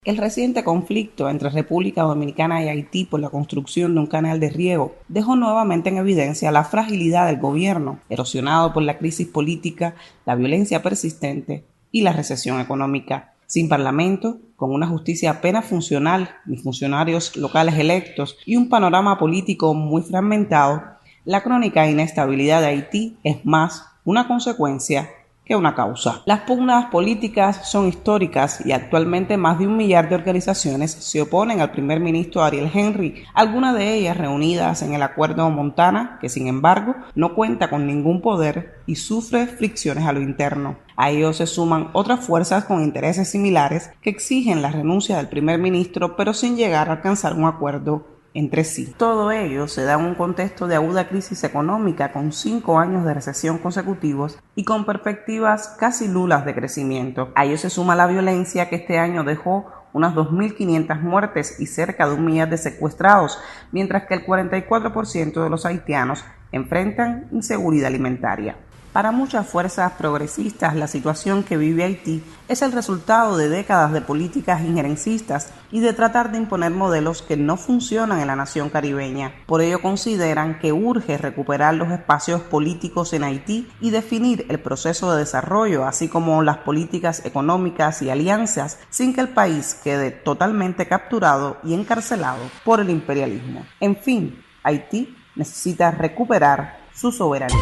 El reciente conflicto entre República Dominicana y Haití por la construcción de un canal de riego dejó nuevamente en evidencia la fragilidad del gobierno, erosionado por la crisis política, la violencia persistente y la recesión económica. Sin parlamento, con una justicia apenas funcional, ni funcionarios locales electos y un panorama político muy fragmentado, la crónica inestabilidad de Haití es más una consecuencia que una causa. Las pugnas políticas son históricas y actualmente más de 1 millar de organizaciones se oponen al primer ministro Ariel Henry, algunas de ellas reunidas en el Acuerdo Montana, que sin embargo no cuenta con ningún poder y sufre fricciones a lo interno. A ello se suman otras fuerzas con intereses similares que exigen la renuncia del primer ministro, pero sin llegar a alcanzar un acuerdo entre sí. Todo ello se da en un contexto de aguda crisis económica con 5 años de recesión consecutivos y con perspectivas casi nulas de crecimiento. A ello se suma la violencia que este año dejó unas 2.500 muertes y cerca de 1 millar de secuestrados, mientras que el 44% de los haitianos enfrentan inseguridad alimentaria. Para muchas fuerzas progresistas, la situación que vive Haití es el resultado de décadas de políticas injerencistas y de tratar de imponer modelos que no funcionan en la nación caribeña. Por ello consideran que urge recuperar los espacios políticos en Haití y definir el proceso de desarrollo, así como las políticas económicas y alianzas, sin que el país quede totalmente capturado y encarcelado por el imperialismo. En fin, Haití necesita recuperar su soberanía.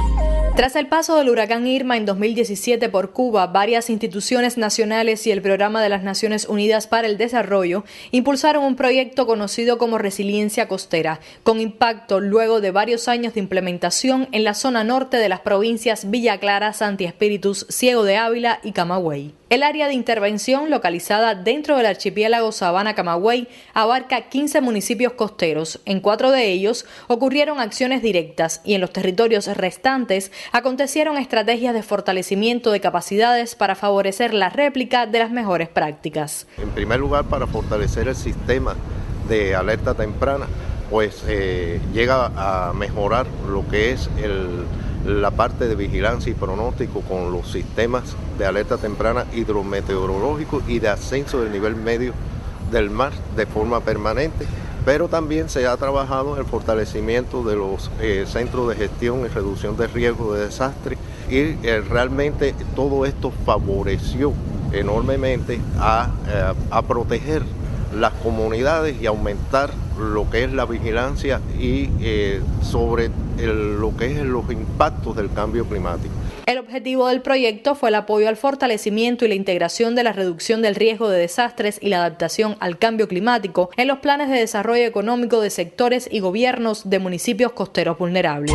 Tras el paso del huracán Irma en 2017 por Cuba, varias instituciones nacionales y el Programa de las Naciones Unidas para el Desarrollo impulsaron un proyecto conocido como Resiliencia Costera, con impacto luego de varios años de implementación en la zona norte de las provincias Villa Clara, Santi Espíritus, Ciego de Ávila y Camagüey. El área de intervención, localizada dentro del archipiélago Sabana-Camagüey, abarca 15 municipios costeros. En 4 de ellos ocurrieron acciones directas y en los territorios restantes acontecieron estrategias de fortalecimiento de capacidades para favorecer la réplica de las mejores prácticas. En primer lugar, para fortalecer el sistema de alerta temprana, pues llega a mejorar lo que es la parte de vigilancia y pronóstico con los sistemas de alerta temprana hidrometeorológico y de ascenso del nivel medio del mar de forma permanente, pero también se ha trabajado en el fortalecimiento de los centros de gestión y reducción de riesgo de desastre y realmente todo esto favoreció enormemente a proteger las comunidades y aumentar lo que es la vigilancia y sobre lo que es los impactos del cambio climático. El objetivo del proyecto fue el apoyo al fortalecimiento y la integración de la reducción del riesgo de desastres y la adaptación al cambio climático en los planes de desarrollo económico de sectores y gobiernos de municipios costeros vulnerables.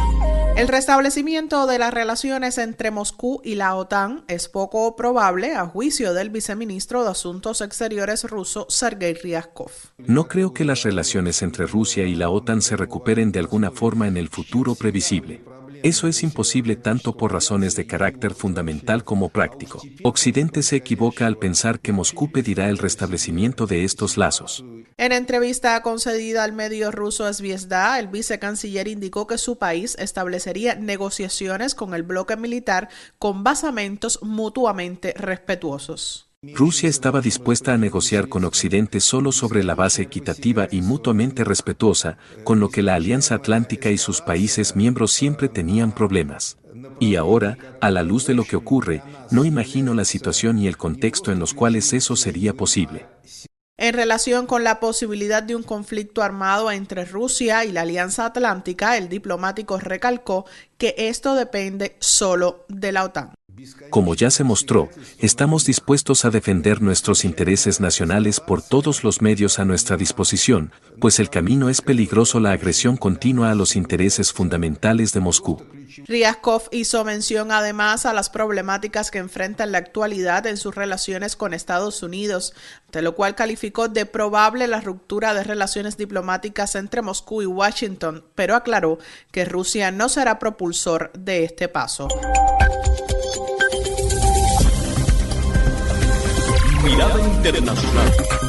El restablecimiento de las relaciones entre Moscú y la OTAN es poco probable a juicio del viceministro de Asuntos Exteriores ruso Sergei Ryazkov. No creo que las relaciones entre Rusia y la OTAN se recuperen de alguna forma en el futuro previsible. Eso es imposible tanto por razones de carácter fundamental como práctico. Occidente se equivoca al pensar que Moscú pedirá el restablecimiento de estos lazos. En entrevista concedida al medio ruso Zvezda, el vicecanciller indicó que su país establecería negociaciones con el bloque militar con basamentos mutuamente respetuosos. Rusia estaba dispuesta a negociar con Occidente solo sobre la base equitativa y mutuamente respetuosa, con lo que la Alianza Atlántica y sus países miembros siempre tenían problemas. Y ahora, a la luz de lo que ocurre, no imagino la situación y el contexto en los cuales eso sería posible. En relación con la posibilidad de un conflicto armado entre Rusia y la Alianza Atlántica, el diplomático recalcó que esto depende solo de la OTAN. Como ya se mostró, estamos dispuestos a defender nuestros intereses nacionales por todos los medios a nuestra disposición, pues el camino es peligroso la agresión continua a los intereses fundamentales de Moscú. Ryazkov hizo mención además a las problemáticas que enfrenta en la actualidad en sus relaciones con Estados Unidos, ante lo cual calificó de probable la ruptura de relaciones diplomáticas entre Moscú y Washington, pero aclaró que Rusia no será propulsor de este paso. Mirada Internacional.